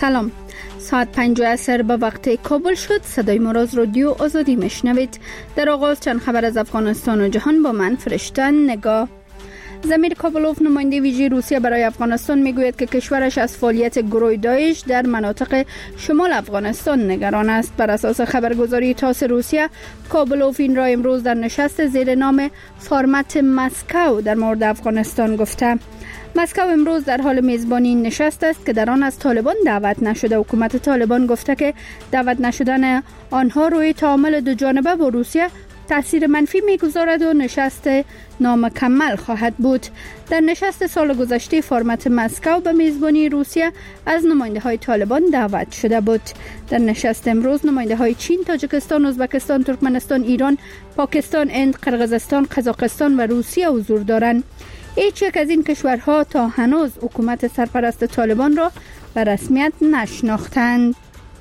سلام. ساعت 5 عصر به وقت کابل شد. صدای ما را از رادیو آزادی میشنوید. در آغاز چند خبر از افغانستان و جهان با من فرشته نگاه. ضمیر کابلوف نماینده ویژه روسیه برای افغانستان میگوید که کشورش از فعالیت گروه داعش در مناطق شمال افغانستان نگران است. بر اساس خبرگزاری تاس روسیه، کابلوف این را امروز در نشست زیر نام فارمت مسکو در مورد افغانستان گفته. مسکو امروز در حال میزبانی این نشست است که در آن از طالبان دعوت نشده. حکومت طالبان گفته که دعوت نشدن آنها روی تعامل دو جانبه با روسیه تأثیر منفی میگذارد و نشست نامکمل خواهد بود. در نشست سال گذشته فارمت مسکو به میزبانی روسیه از نماینده های طالبان دعوت شده بود. در نشست امروز نماینده های چین، تاجیکستان، ازبکستان، ترکمنستان، ایران، پاکستان، هند، قرقیزستان، قزاقستان و روسیه حضور دارند. هیچ یک از این کشورها تا هنوز حکومت سرپرست طالبان را به رسمیت نشناختند.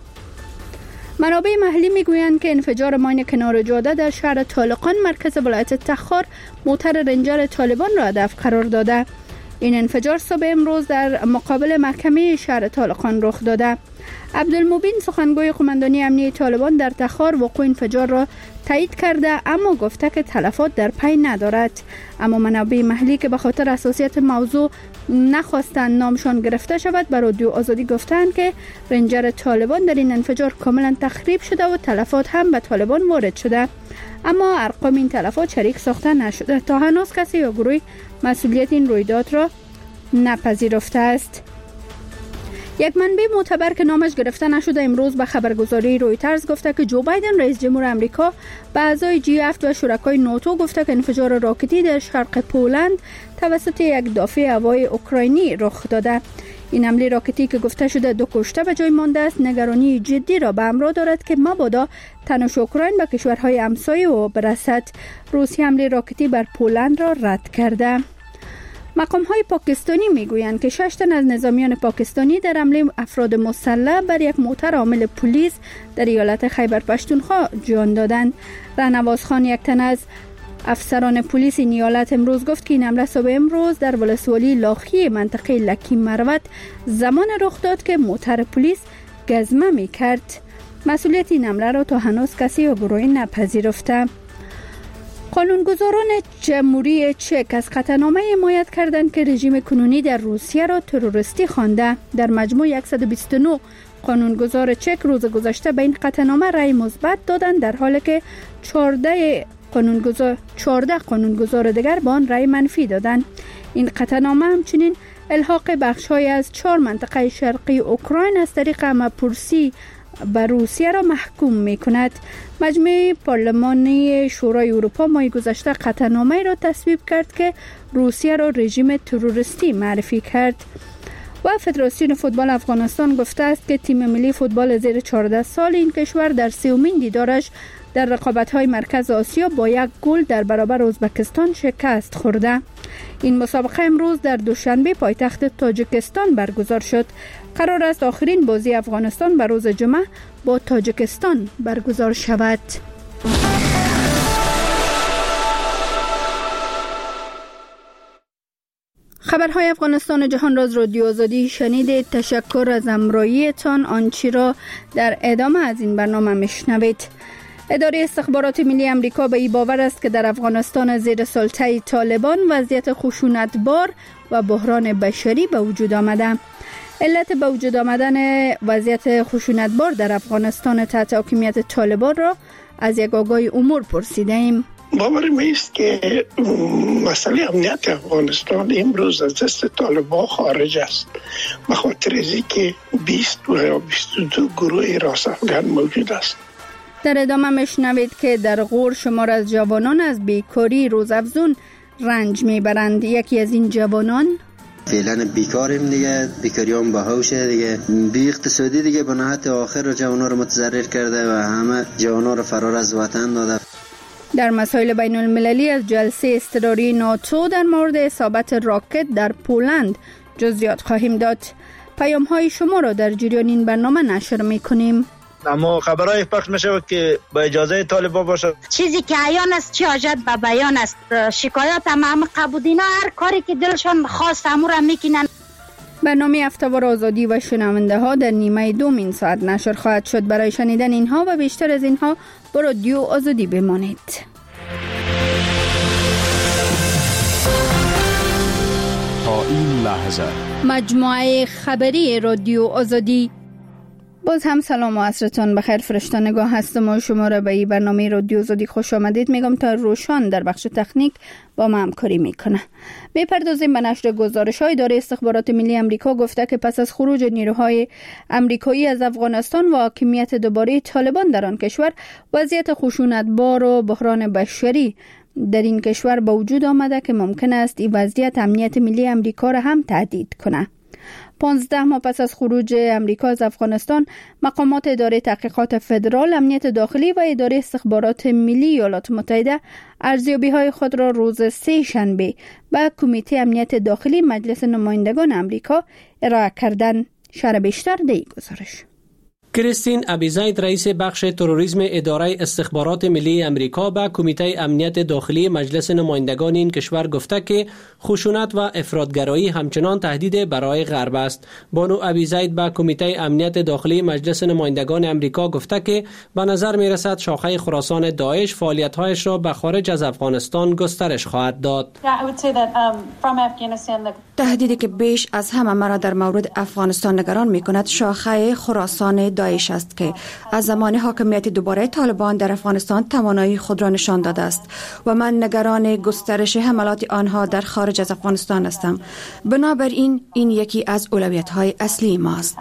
منابع محلی میگویند که انفجار ماین کنار جاده در شهر طالقان مرکز ولایت تخار موتر رنجر طالبان را هدف قرار داده. این انفجار صبح امروز در مقابل محکمه شهر طالقان رخ داده. عبدالمبین سخنگوی قماندانی امنیه طالبان در تخار وقوع انفجار را تایید کرده، اما گفته که تلفات در پی ندارد. اما منابع محلی که به خاطر حساسیت موضوع نخواستند نامشان گرفته شود بر رادیو آزادی گفتند که رنجر طالبان در این انفجار کاملا تخریب شده و تلفات هم به طالبان وارد شده، اما ارقام این تلفات شریک ساخته نشده. تا هنوز کسی یا گروهی مسئولیت این رویداد را نپذیرفته است. یک منبع معتبر که نامش گرفته نشده امروز به خبرگزاری رویترز گفته که جو بایدن رئیس جمهور آمریکا به اعضای G7 و شرکای ناتو گفته که انفجار راکتی در شرق پولند توسط یک دافع هوایی اوکراینی رخ داده. این حمله راکتی که گفته شده 2 کشته به جای مانده است، نگرانی جدی را به همراه دارد که مبادا تنش اوکراین به کشورهای همسایه او برسد. روسیه حمله راکتی بر پولند را رد کرده. مقام‌های پاکستانی میگویند که 6 تن از نظامیان پاکستانی در حمله افراد مسلح بر یک موتر حامل پلیس در ایالت خیبر پشتونخوا جان دادند. رهنواز خان، یک تن از افسران پلیس این ایالت، امروز گفت که این حمله صبح امروز در ولسوالی لاخی منطقه لکی مروت زمان رخ داد که موتر پلیس گزمه می‌کرد. مسئولیت این حمله را تا هنوز کسی یا گروهی نپذیرفته. قانونگذاران جمهوری چک از قطعنامه حمایت کردند که رژیم کنونی در روسیه را تروریستی خوانده. در مجموع 129 قانونگذار چک روز گذشته به این قطعنامه رأی مثبت دادند، در حالی که 14 قانونگذار دیگر به آن رأی منفی دادند. این قطعنامه همچنین الحاق بخش‌های از 4 منطقه شرقی اوکراین از طریق همه‌پرسی به روسیه را محکوم می کند. مجمع پارلمانی شورای اروپا ماه گذشته قطعنامه را تصویب کرد که روسیه را رژیم تروریستی معرفی کرد. و فدراسیون فوتبال افغانستان گفته است که تیم ملی فوتبال زیر 14 سال این کشور در 30مین دیدارش در رقابت‌های مرکز آسیا با 1 گل در برابر ازبکستان شکست خورده. این مسابقه امروز در دوشنبه پایتخت تاجیکستان برگزار شد. قرار است آخرین بازی افغانستان به روز جمعه با تاجیکستان برگزار شود. خبرهای افغانستان و جهان را از رادیو آزادی شنیدید. تشکر از همراهیتان. آنچه را در ادامه از این برنامه میشنوید. اداره استخبارات ملی آمریکا به این باور است که در افغانستان زیر سلطه طالبان وضعیت خشونتبار و بحران بشری به وجود آمده. علت به وجود آمدن وضعیت خشونتبار در افغانستان تحت حاکمیت طالبان را از یک آگاه امور پرسیده ایم. باور میست که مسئله امنیت افغانستان امروز از دست طالبان خارج است، به خاطر اینکه 20 یا 22 گروه راست افغان موجود است. در ادامه میشنوید که در غور شمار از جوانان از بیکاری روزافزون رنج میبرند. یکی از این جوانان فعلا بیکاریم دیگه، بیکاری هم بهاوشه دیگه، بی اقتصادی دیگه به نهایت آخر رو جوانا رو متضرر کرده و همه جوانا رو فرار از وطن داده. در مسائل بین المللی از جلسه اضطراری ناتو در مورد اصابت راکت در پولند جزئیات خواهیم داد. پیام های شما را در جریان این برنامه نشر میکنیم. اما خبرهای پخش میشه که با اجازه طالبان باشه. چیزی که عیان است چه حاجت به بیان است. شکایات هم قبودینا هر کاری که دلشان خواست امور میکنن. برنامه هفته‌وار آزادی و شنونده ها در نیمه دوم این ساعت نشر خواهد شد. برای شنیدن اینها و بیشتر از اینها با رادیو آزادی بمانید. تا این لحظه مجموعه خبری رادیو آزادی. باز هم سلام و عصرتان بخیر. فرشته نگاه هستم و شما را به این برنامه رادیو آزادی خوش آمدید میگم. تا روشان در بخش تکنیک با ما همکاری میکنه. میپردازیم به نشر گزارش‌های اداره استخبارات ملی آمریکا گفته که پس از خروج نیروهای آمریکایی از افغانستان و حاکمیت دوباره طالبان در آن کشور، وضعیت خشونت‌بار و بحران بشری در این کشور به وجود آمده که ممکن است این وضعیت امنیت ملی آمریکا را هم تهدید کنه. 15 ماه پس از خروج امریکا از افغانستان، مقامات اداره تحقیقات فدرال، امنیت داخلی و اداره استخبارات ملی ایالات متحده ارزیابی‌های خود را روز 3 شنبه به کمیته امنیت داخلی مجلس نمایندگان امریکا ارائه کردند. شرح بیشتر در این گزارش. کریستین ابیزاید رئیس بخش تروریسم اداره استخبارات ملی امریکا به کمیته امنیت داخلی مجلس نمایندگان این کشور گفته که خشونت و افراطگرایی همچنان تهدید برای غرب است. بانو ابیزاید به کمیته امنیت داخلی مجلس نمایندگان امریکا گفته که به نظر می رسد شاخه خراسان داعش فعالیت‌هایش را به خارج از افغانستان گسترش خواهد داد. تهدیدی که بیش از همه مرا در مورد افغانستان نگران می کند شاخه خراسان داعش است که از زمان حاکمیت دوباره طالبان در افغانستان توانایی خود را نشان داده است و من نگران گسترش حملات آنها در خارج از افغانستان هستم. بنابراین این یکی از اولویت‌های اصلی ما است.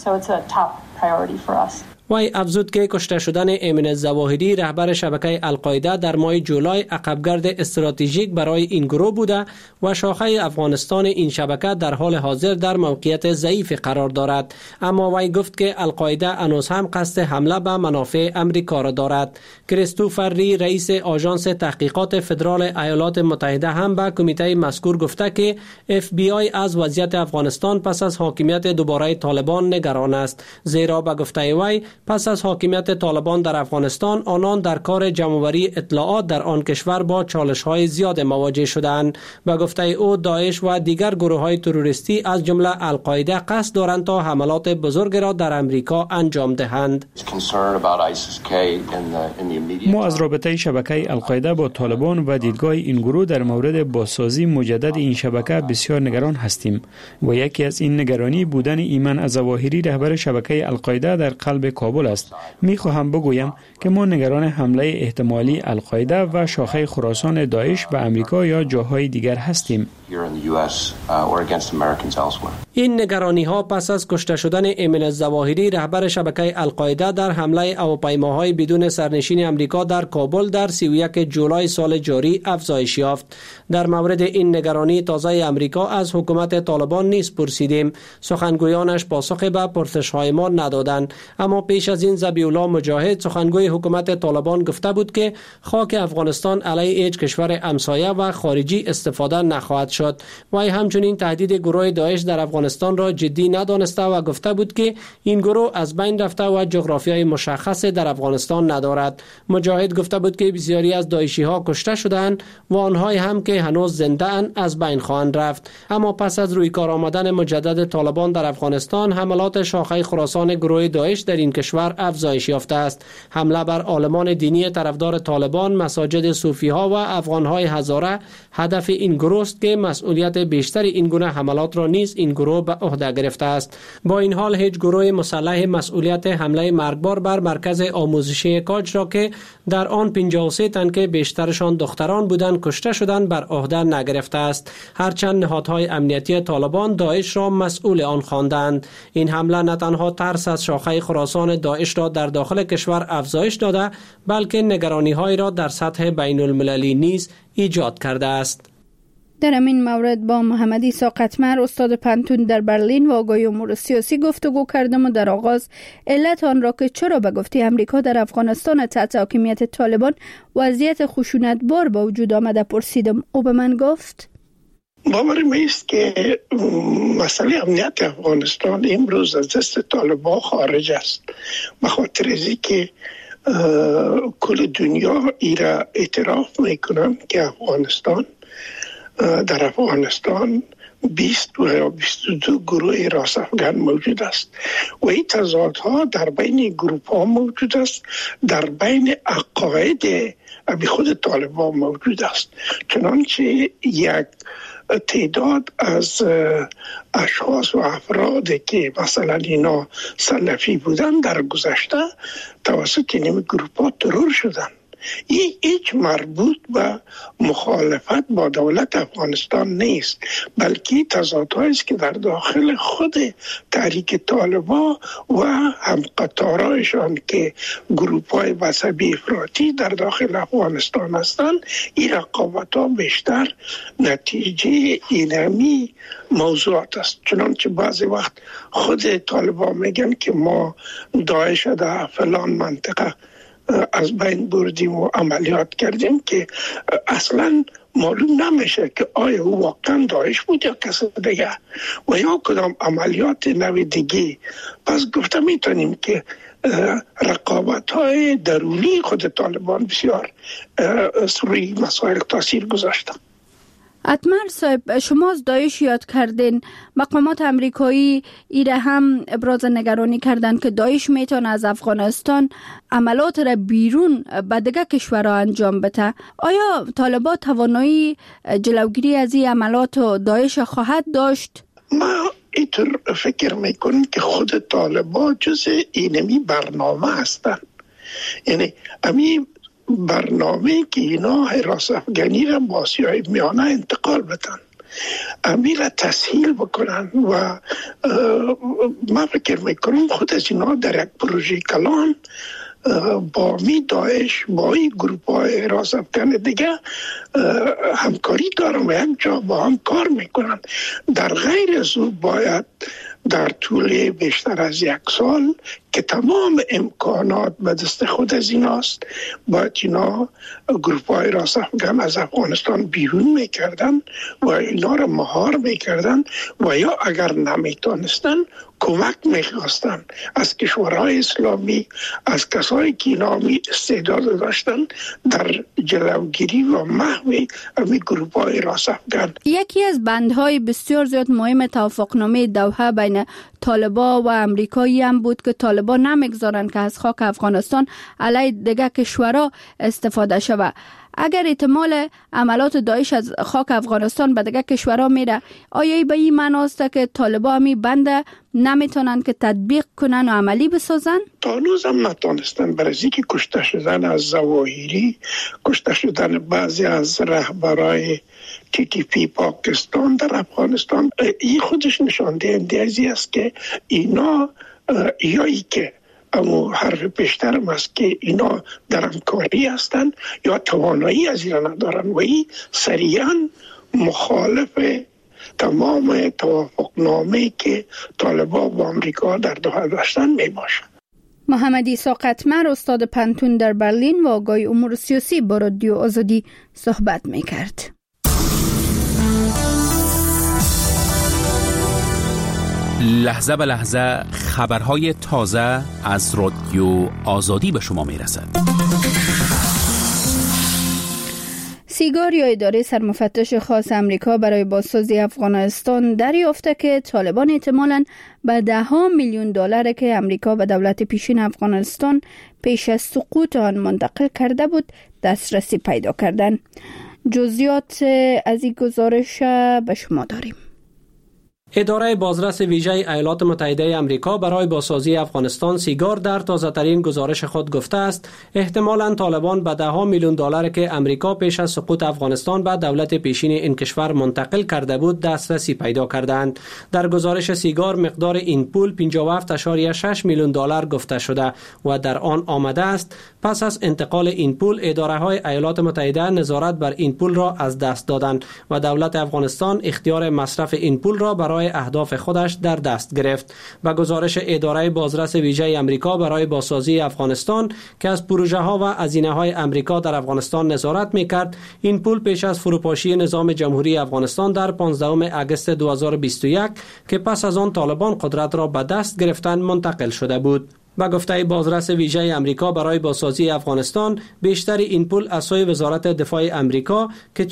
وی افزود که کشته شدن ایمن الظواهری رهبر شبکه القاعده در ماه جولای عقبگرد استراتژیک برای این گروه بوده و شاخه افغانستان این شبکه در حال حاضر در موقعیت ضعیف قرار دارد. اما وی گفت که القاعده هنوز هم قصد حمله به منافع امریکا را دارد. کریستوفر ری رئیس آژانس تحقیقات فدرال ایالات متحده هم به کمیته مذکور گفته که FBI از وضعیت افغانستان پس از حاکمیت دوباره طالبان نگران است، زیرا به گفته وی پس از حاکمیت طالبان در افغانستان آنان در کار جمع‌آوری اطلاعات در آن کشور با چالش‌های زیاد مواجه شدند. به گفته او داعش و دیگر گروه‌های تروریستی از جمله القاعده قصد دارند تا حملات بزرگ را در امریکا انجام دهند. ما از رابطه شبکه القاعده با طالبان و دیدگاه این گروه در مورد بازسازی مجدد این شبکه بسیار نگران هستیم و یکی از این نگرانی بودن ایمن الظواهری رهبر شبکه القاعده در قلب کابل است. می‌خواهم بگویم که ما نگران حمله احتمالی القاعده و شاخه خراسان داعش به امریکا یا جاهای دیگر هستیم. این نگرانی ها پس از کشته شدن ایمن الظواهری رهبر شبکه القاعده در حمله هواپیماهای بدون سرنشین امریکا در کابل در 31 جولای سال جاری افزایش یافت. در مورد این نگرانی تازه امریکا از حکومت طالبان نیز پرسیدیم. سخنگویانش پاسخ به پرسش‌های ما ندادند. اما پیش از این ذبیح الله مجاهد سخنگوی حکومت طالبان گفته بود که خاک افغانستان علیه هیچ کشور همسایه و خارجی استفاده نخواهد شد. وی همچنین تهدید گروه داعش در افغانستان را جدی ندانسته و گفته بود که این گروه از بین رفته و جغرافیای مشخص در افغانستان ندارد. مجاهد گفته بود که بسیاری از داعشی ها کشته شدند و آنهایی هم که هنوز زنده اند از بین خواهند رفت. اما پس از روی کار آمدن مجدد طالبان در افغانستان، حملات شاخه خراسان گروه داعش در این کشور افزایش یافته است. حمله بر عالمان دینی طرفدار طالبان، مساجد صوفی ها و افغان های هزاره هدف این گروه است که مسئولیت بیشتر این گونه حملات را نیز این گروه به عهده گرفته است. با این حال هیچ گروه مسلح مسئولیت حمله مرگبار بر مرکز آموزشی کاج را که در آن 53 تن که بیشترشان دختران بودند کشته شدند بر عهده نگرفته است. هرچند نهادهای امنیتی طالبان داعش را مسئول آن خواندند. این حمله نه تنها ترس از شاخه خراسان داعش را در داخل کشور افزایش داده، بلکه نگرانی‌های را در سطح بین المللی نیز ایجاد کرده است. در این مورد با محمد عیسی قطمر استاد پنتون در برلین و آقای امور سیاسی گفتگو کردم و در آغاز علت آن را که چرا به گفته امریکا در افغانستان تحت حاکمیت طالبان وضعیت خشونت‌بار با وجود آمده پرسیدم. او به من گفت باور میست که مسئله امنیت افغانستان امروز از دست طالبان خارج است، به خاطر از اینکه کل دنیا ایرا اعتراف میکنن که در افغانستان 20 و یا 22 گروه راست افغان موجود است و این تضادها در بین گروه ها موجود است، در بین عقاید ابی خود طالبان موجود است. چنانچه یک تعداد از اشخاص و افراد که مثلا اینا سلفی بودن در گذشته توسط این گروه ها ترور شدن. این هیچ مربوط به مخالفت با دولت افغانستان نیست، بلکه تضادهایی است که در داخل خود تحریک طالبان و همقطارایشان که گروه‌های مذهبی افراطی در داخل افغانستان هستند، این رقابت‌ها بیشتر نتیجه اینمی موضوعات است. چنانچه بعضی وقت خود طالبان میگن که ما داعش در فلان منطقه از بین بردیم و عملیات کردیم که اصلا معلوم نمیشه که آیا او واقعا داعش بود یا کسی دیگه و یا کدام عملیات نوع دیگه. پس گفته میتونیم که رقابت‌های درونی خود طالبان بسیار روی مسائل تاثیر گذاشته. اتمر صاحب، شما از داعش یاد کردین. مقامات امریکایی ایره هم ابراز نگرانی کردن که داعش میتونه از افغانستان عملات را بیرون به دیگه کشورها انجام بده. آیا طالبان توانایی جلوگیری از این عملات داعش خواهد داشت؟ ما اینطور فکر میکنم که خود طالبان جز اینمی برنامه هستن. یعنی امی برنامه که اینا حراس افغانی را با آسیای میانه انتقال بدن، امی را تسهیل بکنن و ما فکر میکنم خود از اینا در یک پروژه کلان با می داعش با این گروپ های حراس افغان دیگه همکاری دارن و یک جا با هم کار میکنن. در غیر از او باید در طول بیشتر از 1 سال که تمام امکانات به دست خود از ایناست، باید اینا گروپ های راست افغان از افغانستان بیرون میکردن و اینا را مهار میکردن و یا اگر نمیتونستن کمک میخواستن از کشورهای اسلامی، از کسایی که اینا استعداد داشتن در جلوگیری و محو امی گروپ های راست افغان. یکی از بندهای بسیار زیاد مهم توافقنامه دوحه بین طالبان و امریکایی هم بود که طالبان نمیگذارن که از خاک افغانستان علیه دیگه کشورها استفاده شود. اگر احتمال عملات داعش از خاک افغانستان به دیگه کشورها میره، آیا به این معنی است که طالبان همی بنده نمیتونن که تطبیق کنن و عملی بسازن؟ تا هنوز هم نتونستن، برای که کشته شدن از ظواهری، کشته شدن بعضی از رهبرای TTP پاکستان در افغانستان، این خودش نشان دهنده ازی است که اینا یایی که اما حرف پیشترم است که اینا در همکاری هستند یا توانایی از اینا ندارن و این سریعا مخالف تمام توافقنامه که طالبان با امریکا در دوحه داشتن می باشد. محمد عیسی قطمر، استاد پنتون در برلین و آگاه امور سیاسی، با رادیو آزادی صحبت می کرد. لحظه به لحظه خبرهای تازه از رادیو آزادی به شما می رسد. سیگار یا اداره سرمفتش خاص امریکا برای بازسازی افغانستان دریافته که طالبان احتمالاً به $10 میلیون که امریکا به دولت پیشین افغانستان پیش از سقوط آن منتقل کرده بود دسترسی پیدا کردند. جزئیات از این گزارش به شما داریم. اداره بازرس ویژه ایالات متحده آمریکا برای بازسازی افغانستان سیگار در تازه‌ترین گزارش خود گفته است احتمالاً طالبان به $10 میلیون که امریکا پیش از سقوط افغانستان به دولت پیشین این کشور منتقل کرده بود دسترسی پیدا کردند. در گزارش سیگار مقدار این پول $57.6 میلیون گفته شده و در آن آمده است پس از انتقال این پول اداره‌های ایالات متحده نظارت بر این پول را از دست دادند و دولت افغانستان اختیار مصرف این پول را برای اهداف خودش در دست گرفت. و گزارش اداره بازرس ویژه آمریکا برای بازسازی افغانستان که از پروژه ها و هزینه های آمریکا در افغانستان نظارت میکرد، این پول پیش از فروپاشی نظام جمهوری افغانستان در 15 اگست 2021 که پس از آن طالبان قدرت را به دست گرفتند منتقل شده بود. با گفته بازرس ویژه امریکا برای بازسازی افغانستان، بیشتر این پول از سوی وزارت دفاع امریکا که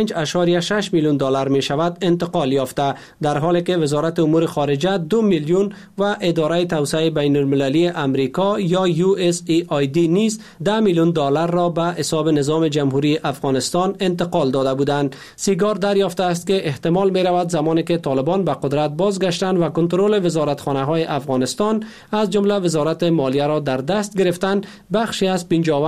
45.6 میلیون دلار می شود انتقال یافته، در حالی که وزارت امور خارجه 2 میلیون و اداره توسعه بین المللی امریکا یا USAID نیز 10 میلیون دلار را به حساب نظام جمهوری افغانستان انتقال داده بودند. سیگار دریافته است که احتمال می رود زمانی که طالبان به قدرت بازگشتند و کنترل وزارتخانه های افغانستان از جمله وزارت مالیه را در دست گرفتند، بخشی از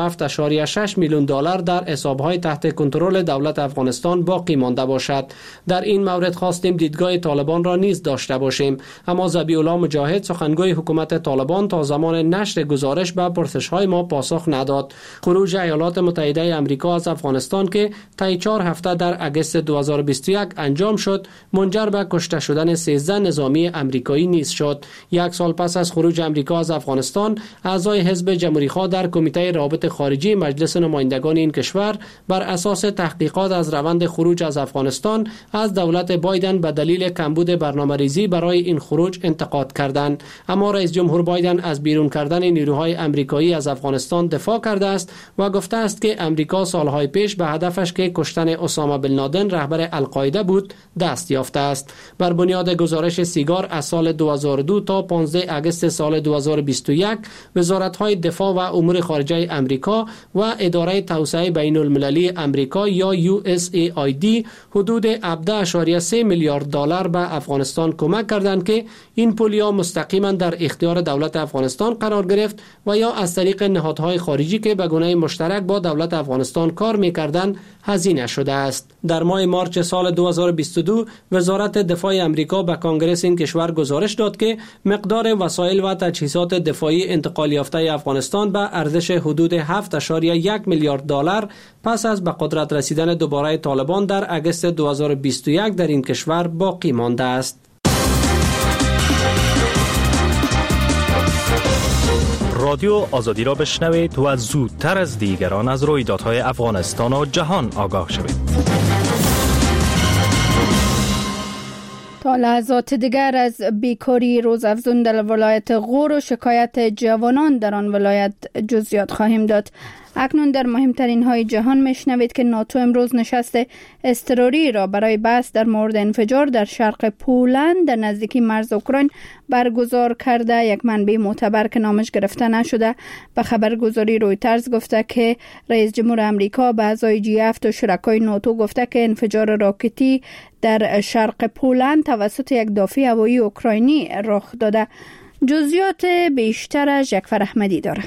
57.6 میلیون دلار در حساب‌های تحت کنترل دولت افغانستان باقی مانده باشد. در این مورد خواستیم دیدگاه طالبان را نیز داشته باشیم، اما ذبیح الله مجاهد سخنگوی حکومت طالبان تا زمان نشر گزارش به پرسش‌های ما پاسخ نداد. خروج ایالات متحده آمریکا از افغانستان که طی 4 هفته در اگست 2021 انجام شد، منجر به کشته شدن 13 نظامی آمریکایی نیز شد. یک سال پس از خروج آمریکا از افغانستان، اعضای حزب جمهوری‌خواه در کمیته روابط خارجی مجلس نمایندگان این کشور بر اساس تحقیقات از روند خروج از افغانستان از دولت بایدن به دلیل کمبود برنامه‌ریزی برای این خروج انتقاد کردند. اما رئیس جمهور بایدن از بیرون کردن نیروهای آمریکایی از افغانستان دفاع کرده است و گفته است که آمریکا سالهای پیش به هدفش که کشتن اسامه بن لادن رهبر القاعده بود دست یافته است. بر بنیاد گزارش سیگار از سال 2002 تا 15 اگست سال 2021 وزارت‌های دفاع و امور خارجه امریکا و اداره توسعه بین المللی امریکا یا USAID حدود 17.3 میلیارد دلار به افغانستان کمک کردند که این پول یا مستقیما در اختیار دولت افغانستان قرار گرفت و یا از طریق نهادهای خارجی که به گونه مشترک با دولت افغانستان کار می‌کردند هزینه شده است. در ماه مارچ سال 2022 وزارت دفاع امریکا به کانگرس این کشور گزارش داد که مقدار وسایل و تجهیزات دفاعی انتقال یافته افغانستان به ارزش حدود 7.1 میلیارد دلار پس از به قدرت رسیدن دوباره طالبان در اگست 2021 در این کشور باقی مانده است. رادیو آزادی را بشنوید و زودتر از دیگران از رویدادهای افغانستان و جهان آگاه شوید. تا لحظات دیگر از بیکاری روزافزون در ولایت غور و شکایت جوانان در آن ولایت جزئیات خواهیم داد. اکنون در مهمترین های جهان میشنوید که ناتو امروز نشست اضطراری را برای بحث در مورد انفجار در شرق پولند در نزدیکی مرز اوکراین برگزار کرده. یک منبع معتبر که نامش گرفته نشده به خبرگزاری رویترز گفته که رئیس جمهور امریکا به اعضای G7 و شرکای ناتو گفته که انفجار راکتی در شرق پولند توسط یک دافع هوایی اوکراینی رخ داده. جزئیات بیشترش یکفر احمدی داره.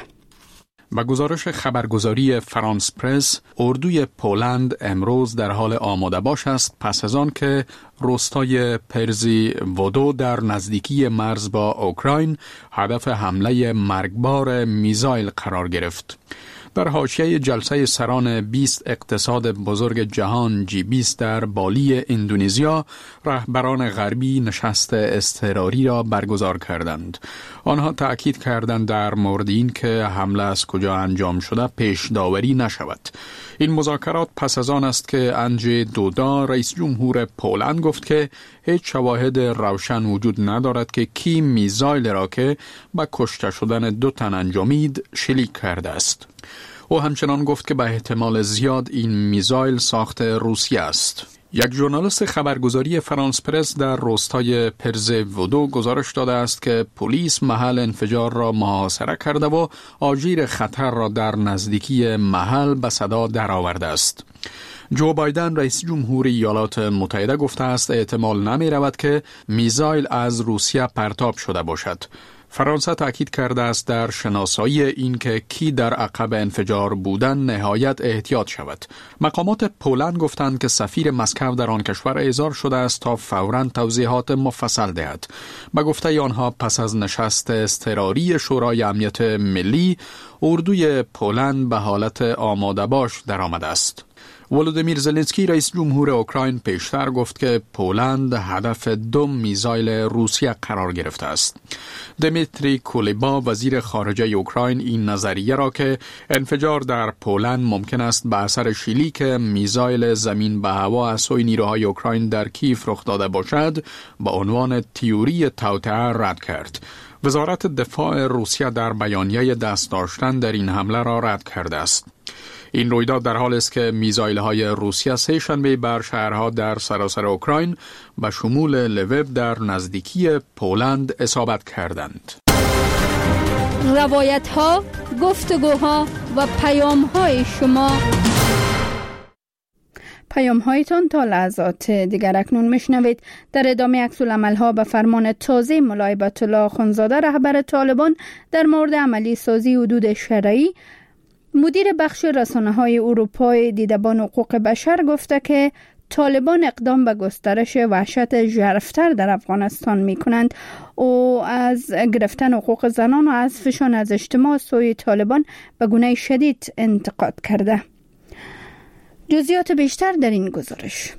با گزارش خبرگزاری فرانس پرس، اردوی پولند امروز در حال آماده باش است پس از آن که روستای پرزی ودو در نزدیکی مرز با اوکراین هدف حمله مرگبار میزایل قرار گرفت. در حاشیه جلسه سران 20 اقتصاد بزرگ جهان G20 در بالی اندونزیا، رهبران غربی نشست اضطراری را برگزار کردند. آنها تأکید کردند در مورد این که حمله از کجا انجام شده پیش داوری نشود. این مذاکرات پس از آن است که اندژی دودا رئیس جمهور پولند گفت که هیچ شواهد روشن وجود ندارد که کی میزایل را که به کشته شدن 2 تن انجامید شلیک کرده است. او همچنان گفت که به احتمال زیاد این میزایل ساخت روسیه است. یک ژورنالیست خبرگزاری فرانس پرس در روستای پرز ودو گزارش داده است که پلیس محل انفجار را محاصره کرده و آژیر خطر را در نزدیکی محل به صدا درآورده است. جو بایدن رئیس جمهور ایالات متحده گفته است احتمال نمی رود که میزایل از روسیه پرتاب شده باشد. فرانسه تاکید کرده است در شناسایی این که کی در عقب انفجار بودن نهایت احتیاط شود. مقامات پولند گفتند که سفیر مسکو در آن کشور احضار شده است تا فوراً توضیحات مفصل دهد. به گفته آنها پس از نشست اضطراری شورای امنیت ملی، اردوی پولند به حالت آماده باش درآمده است. ولودیمیر زلنسکی رئیس جمهور اوکراین پیشتر گفت که پولند هدف 2 میزایل روسیه قرار گرفته است. دمیتری کولیبا وزیر خارجه اوکراین این نظریه را که انفجار در پولند ممکن است به اثر شلیک میزایل زمین به هوا از سوی نیروهای اوکراین در کیف رخ داده باشد با عنوان تئوری توطئه رد کرد. وزارت دفاع روسیه در بیانیه دست داشتن در این حمله را رد کرده است. این رویداد در حالی است که میزایل‌های روسیه سه شنبه بر شهرها در سراسر اوکراین به شمول لویو در نزدیکی پولند اصابت کردند. روایت‌ها، گفتگوها و پیام‌های شما، پیام‌هایتان تا لحظات دیگر اکنون میشنوید. در ادامه عکس‌العمل‌ها به فرمان تازه مولای بیت‌الله آخوندزاده رهبر طالبان در مورد عملی سازی حدود شرعی، مدیر بخش رسانه‌های اروپای دیدبان حقوق بشر گفته که طالبان اقدام به گسترش وحشت ژرف‌تر در افغانستان می‌کنند و از گرفتن حقوق زنان و حذفشان از اجتماع سوی طالبان به گونه شدید انتقاد کرده. جزئیات بیشتر در این گزارش.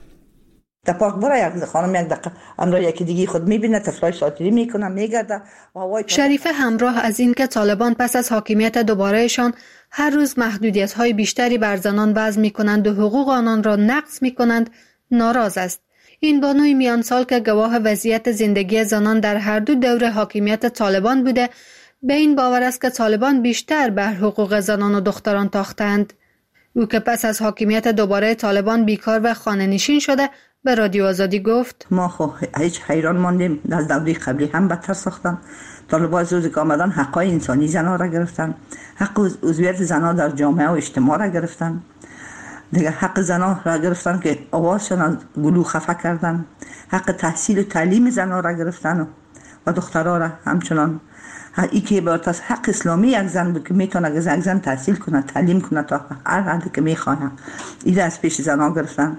تپاک برای یک خانم یک دقیقه امرا یکی دیگه خود میبینه طفلای ساتیری میکنه میگرده. شریفه همراه از این که طالبان پس از حاکمیت دوبارهشان هر روز محدودیت‌های بیشتری بر زنان وضع می‌کنند و حقوق آنان را نقض می‌کنند ناراض است. این بانوی میان سال که گواه وضعیت زندگی زنان در هر دو دوره حاکمیت طالبان بوده، به این باور است که طالبان بیشتر بر حقوق زنان و دختران تاختند. او که پس از حاکمیت دوباره طالبان بیکار و خانه‌نشین شده به رادیو آزادی گفت: ما خو هیچ حیران ماندیم، از دوره قبلی هم بدتر ساختن. طالبان از روزی که آمدن حقای انسانی زنها را گرفتن، حق عضویت زنها در جامعه و اجتماع را گرفتن، دیگه حق زنها را گرفتن که آوازشان از گلو خفه کردن، حق تحصیل و تعلیم زنها را گرفتن و دخترها را همچنان. ای که عبارت از حق اسلامی یک زن بود که میتونه یک زن تحصیل کنه، تعلیم کنه تا هر حدی که میخوانه، این از پیش زنها گرفتن.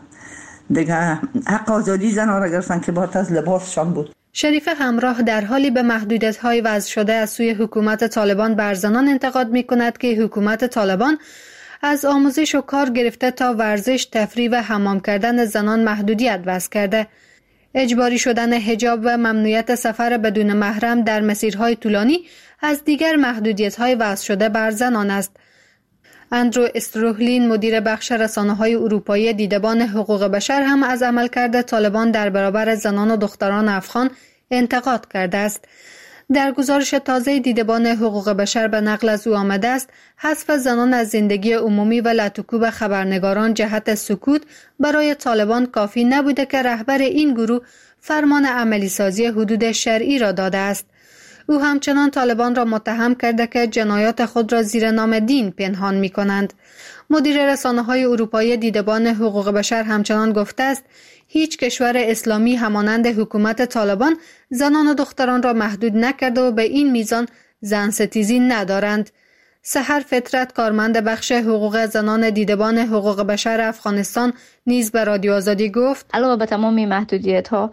دیگه حق آزادی زنها را گرفتن که عبارت از لباسشان بود. شریفه همراه در حالی به محدودیت‌های وضع شده از سوی حکومت طالبان بر زنان انتقاد می‌کند که حکومت طالبان از آموزش و کار گرفته تا ورزش، تفریح و حمام کردن زنان محدودیت وضع کرده. اجباری شدن حجاب و ممنوعیت سفر بدون محرم در مسیرهای طولانی از دیگر محدودیت‌های وضع شده بر زنان است. اندرو استروهلین مدیر بخش رسانه‌های اروپایی دیدبان حقوق بشر هم از عملکرد طالبان در برابر زنان و دختران افغان انتقاد کرده است. در گزارش تازه دیدبان حقوق بشر به نقل از او آمده است حذف زنان از زندگی عمومی و لطوکوب خبرنگاران جهت سکوت برای طالبان کافی نبوده که رهبر این گروه فرمان عملی سازی حدود شرعی را داده است. او همچنان طالبان را متهم کرده که جنایات خود را زیر نام دین پنهان می کنند. مدیر رسانه‌های اروپایی دیدبان حقوق بشر همچنان گفته است هیچ کشور اسلامی همانند حکومت طالبان زنان و دختران را محدود نکرده و به این میزان زن ستیزی ندارند. سحر فطرت کارمند بخش حقوق زنان دیدبان حقوق بشر افغانستان نیز به رادیو آزادی گفت: علاوه به تمام محدودیت‌ها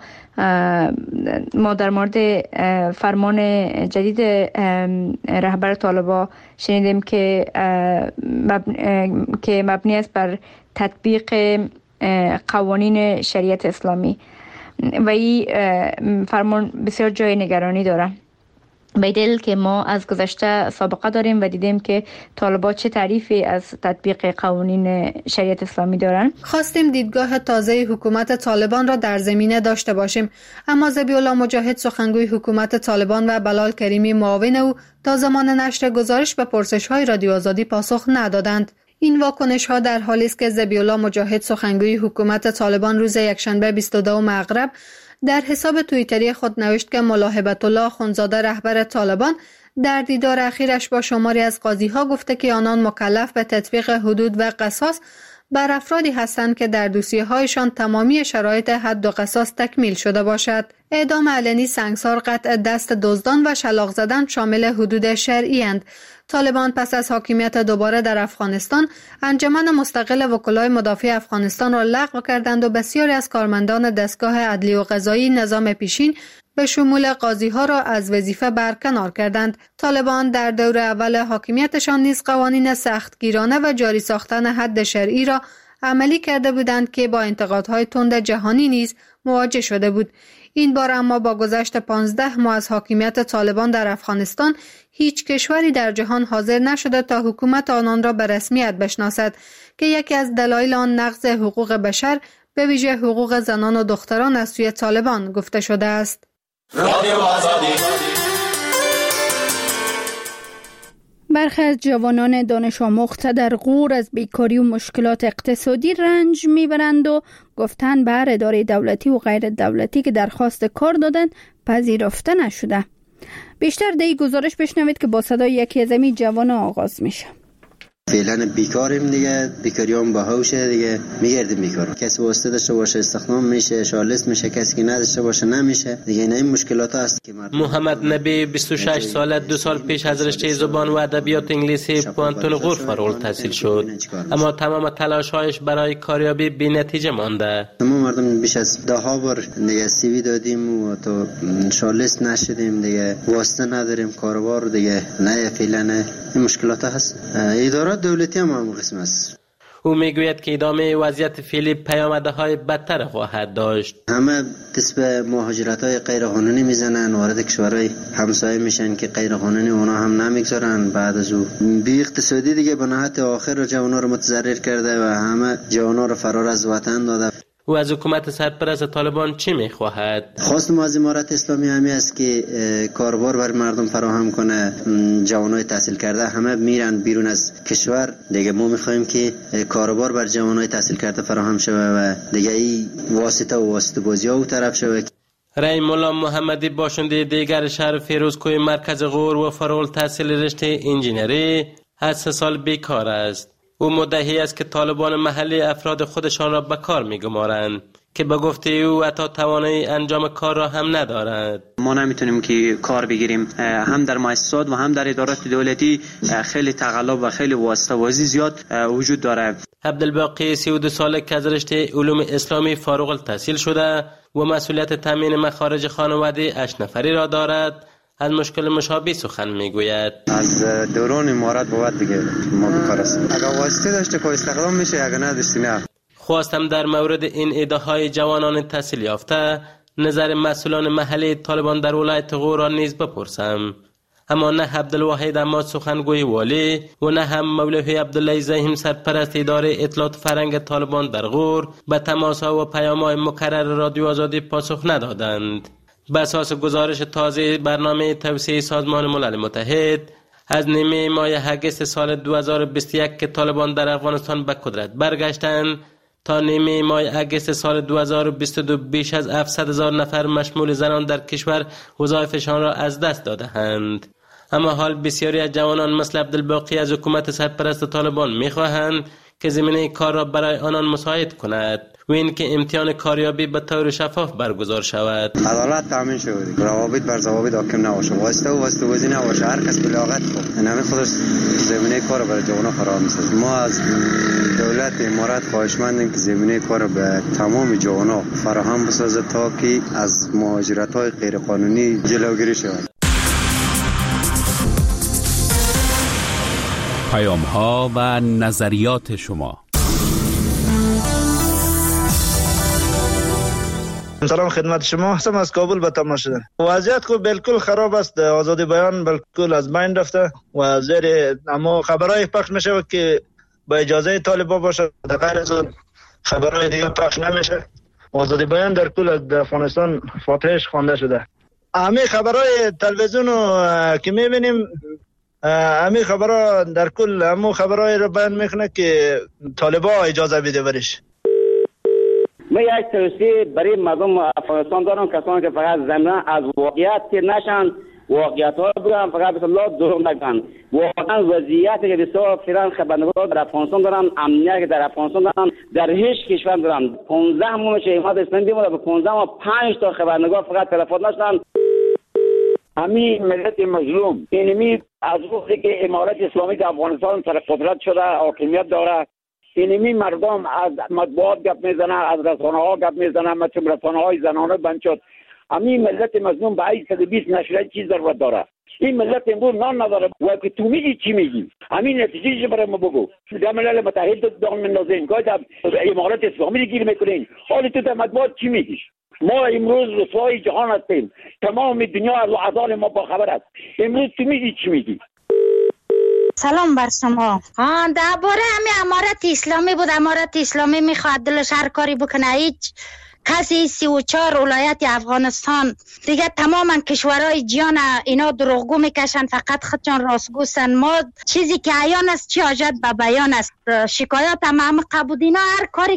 ما در مورد فرمان جدید رهبر طالبان شنیدیم که مبنی است بر تطبیق قوانین شریعت اسلامی و این فرمان بسیار جای نگرانی داره. به دلیل که ما از گذشته سابقه داریم و دیدیم که طالبان چه تعریفی از تطبیق قوانین شریعت اسلامی دارن. خواستیم دیدگاه تازه حکومت طالبان را در زمینه داشته باشیم، اما ذبیح الله مجاهد سخنگوی حکومت طالبان و بلال کریمی معاون او تا زمان نشر گزارش به پرسش‌های رادیو آزادی پاسخ ندادند. این واکنش‌ها در حالی است که ذبیح الله مجاهد سخنگوی حکومت طالبان روز یکشنبه 22 مغرب در حساب توییتری خود نوشت که مولای بیت‌الله آخوندزاده رهبر طالبان در دیدار اخیرش با شماری از قاضی‌ها گفته که آنان مکلف به تطبیق حدود و قصاص بر افرادی هستند که در دوسیه‌هایشان تمامی شرایط حد و قصاص تکمیل شده باشد. اعدام علنی، سنگسار، قطع دست دزدان و شلاق زدن شامل حدود شرعی اند. طالبان پس از حاکمیت دوباره در افغانستان انجمن مستقل وکلای مدافع افغانستان را لغو کردند و بسیاری از کارمندان دستگاه عدلی و قضایی نظام پیشین به شمول قاضی‌ها را از وظیفه برکنار کردند. طالبان در دور اول حاکمیتشان نیز قوانین سختگیرانه و جاری ساختن حد شرعی را عملی کرده بودند که با انتقادهای تند جهانی نیز مواجه شده بود. این بار اما با گذشت 15 ماه از حاکمیت طالبان در افغانستان هیچ کشوری در جهان حاضر نشده تا حکومت آنان را به رسمیت بشناسد که یکی از دلایل آن نقض حقوق بشر به ویژه حقوق زنان و دختران از سوی طالبان گفته شده است. برخی از جوانان دانش آموخته در غور از بیکاری و مشکلات اقتصادی رنج میبرند و گفتن بر اداره دولتی و غیر دولتی که درخواست کار دادند پذیرفته نشده. بیشتر در این گزارش بشنوید که با صدای یکی از این جوانان آغاز میشه. فعلا بیکاریم دیگه، بیکاریام باهوشه دیگه، میگردیم بیکار. کسی واسطه داشته باشه استخدام میشه، شالست میشه، کسی که نداشته باشه نمیشه دیگه. این مشکلات هست که محمد نبی 26 ساله، 2 سال پیش از رشته زبان و ادبیات انگلیسی پانتون غور فارغ التحصیل شد، اما تمام تلاش‌هایش برای کاریابی بی‌نتیجه مانده. ما مردم بیش از 10 بار دیگه سی وی دادیم و تو شالست نشدیم دیگه، واسطه نداریم کاروبار دیگه. نه فعلا این مشکلات هست. اداره دولتی هم قسم است. او میگوید که ادامه وضعیت فعلی پیامدهای بدتر خواهد داشت. همه دست به مهاجرت‌های غیرقانونی میزنن، وارد کشورهای همسایه میشن که غیرقانونی اونا هم نمیگذارن. بعد از او بی اقتصادی دیگه به نهایت آخر جوانا رو متضرر کرده و همه جوانا رو فرار از وطن داده. او از حکومت سرپرست طالبان چی میخواهد؟ خواست ما از امارت اسلامی همی است که کاربار بر مردم فراهم کنه. جوانای تحصیل کرده همه میرن بیرون از کشور دیگه. ما میخوایم که کاربار بر جوانای تحصیل کرده فراهم شوه و دیگه این واسطه بازی ها او طرف شوه. رای مولا محمدی باشنده دیگر شهر فیروزکوه مرکز غور و فارغ التحصیل رشته انجینری از 3 سال بیکار است. او مدعی است که طالبان محلی افراد خودشان را به کار می‌گمارند که به گفته او حتی توانایی انجام کار را هم ندارد. ما نمیتونیم که کار بگیریم. هم در مؤسسات و هم در ادارات دولتی خیلی تقلب و خیلی واسطه‌بازی زیاد وجود داره. عبدالباقی 32 ساله که از رشته علوم اسلامی فارغ التحصیل شده و مسئولیت تامین مخارج خانواده 8 نفری را دارد، از مشکل مشابه سخن میگوید. از دوران امارات بود دیگه ما بیکار هستیم. اگر واسطه داشته که استخدام میشه، اگر نداشتی نه. خواستم در مورد این ایده‌های جوانان تحصیل یافته نظر مسئولان محلی طالبان در ولایت غور را نیز بپرسم، اما نه عبدالواحد اما سخنگوی والی و نه هم مولوی عبدالله زاهیم سرپرست اداره اطلاعات فرهنگ طالبان در غور به تماس‌ها و پیام‌های مکرر رادیو آزادی پاسخ ندادند. به اساس گزارش تازه برنامه توسعه سازمان ملل متحد از نیمه ماه اگست سال 2021 که طالبان در افغانستان به قدرت برگشتند تا نیمه ماه اگست سال 2022 بیش از 700,000 نفر مشمول زنان در کشور وظایفشان را از دست داده‌اند. اما حال بسیاری از جوانان مثل عبدالباقی از حکومت سرپرست طالبان می‌خواهند که زمینه کار را برای آنان مساعد کند و این که امتحان کاریابی به طور شفاف برگزار شود. عدالت تامین شود، روابط بر ضوابط حاکم نباشه، واسطه بازی نباشه، هر کس بلاغت کنه. همین خودش زمینه کار برای جوانان فراهم می‌سازد. ما از دولت امارات خواهشمندیم که زمینه کار به تمام جوانان فراهم بسازد تا که از مهاجرت‌های غیرقانونی جلوگیری شود. پیام‌ها و نظریات شما. سلام خدمت شما، هستم از کابل به تماس شدن. وضعیت کو بالکل خراب است، آزادی بیان بالکل از بین رفته و زیر اما خبرای پخش میشه که با اجازه طالبان باشه، در غیر از خبرای دیگه پخش نمیشه. آزادی بیان در کل از افغانستان فاتحش خوانده شده. همه خبرای تلویزیون که میبینیم، همه خبرها در کل همه خبرهای رو بیان میکنه که طالبان اجازه بده برش. من یک توصیه برای مردم افغانستان دارم، کسانی که فقط زمینه از واقعیت که نشن، واقعیت ها بگن، فقط بسم الله دروغ نگن. واقعا وضعیتی که بسیار فعلا خبرنگار در افغانستان دارن، امنیتی که در افغانستان دارن، در هیچ کشور دارن. 15 ماه میشه امارت اسلامی دیمون به 15 ماه 5 تا خبرنگار فقط تلفن نشدن. همین ملت مظلوم اینمی از وقتی که امارت اسلامی در افغانستان سر قدرت شده، حاکمیت داره، اینمی مردم از مطبوعات گپ میزنن، از رسانه ها گپ میزنن، مثل رسانه های زنانه بند شد. همین ملت مظلوم به 120 نشریه چیز ضرورت داره. این ملت امروز نان نداره و که تو میگی چی میگی؟ همین نتیجهش برای ما بگو. در ملل متحد دام مندازین گاهی در امارات اسلامی گیر میکنین. حالا تو در مطبوعات چی میگی؟ ما امروز رسوای جهان هستیم. تمام دنیا از وعدان ما با خبر است. امروز تو میگی چی میگی؟ سلام بر شما. درباره همین امارت اسلامی بود. امارت اسلامی میخواد دلش هر کاری بکنه. هیچ کسی 34 ولایت افغانستان دیگه تماما کشورهای جهان اینا دروغگو میکشن، فقط خودشان راستگوستن. ما چیزی که عیان است چی حاجت به بیان است. شکایت هم قبول اینا هر کاری